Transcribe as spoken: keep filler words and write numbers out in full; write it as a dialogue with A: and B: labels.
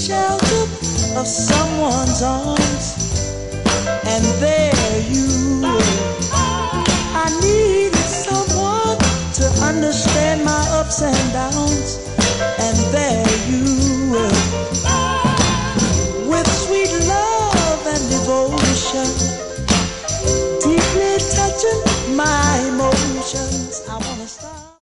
A: shelter of someone's arms, and there you were. I needed someone to understand my ups and downs.